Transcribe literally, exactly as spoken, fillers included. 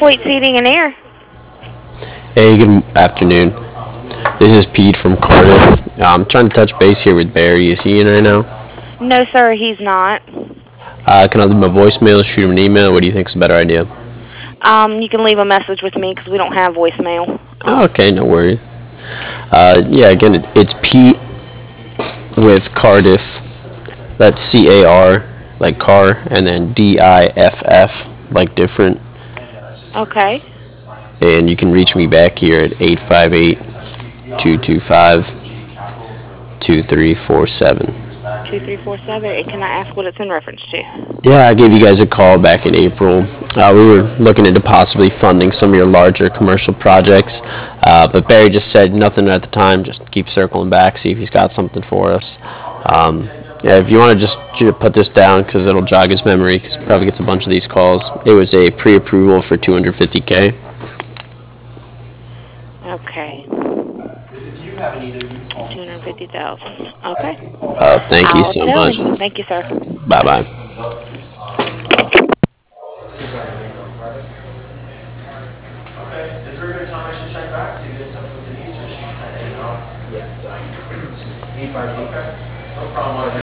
Hoyt Heating and Air. Hey, good afternoon. This is Pete from Cardiff. Uh, I'm trying to touch base here with Barry. Is he in right now? No, sir, he's not. Uh, can I leave him a voicemail, shoot him an email? What do you think is a better idea? Um, you can leave a message with me because we don't have voicemail. Oh, okay, no worries. Uh, yeah, again, it, it's Pete with Cardiff. That's C A R, like car, and then D I F F, like different. Okay. And you can reach me back here at eight five eight, two two five, two three four seven. Two three four seven. And can I ask what it's in reference to? Yeah, I gave you guys a call back in April. Uh, we were looking into possibly funding some of your larger commercial projects, uh, but Barry just said nothing at the time. Just keep circling back, see if he's got something for us. Um, yeah, if you want to just put this down because it'll jog his memory because he probably gets a bunch of these calls. It was a pre-approval for two hundred fifty K. Okay. two hundred fifty thousand. Okay. Uh, thank you I'll so tell much. him. Thank you, sir. Bye bye. Is there a good time I should check back to get in touch with Denise, or she's kind of in and out? Yeah, so eight five eight. Okay. No problem.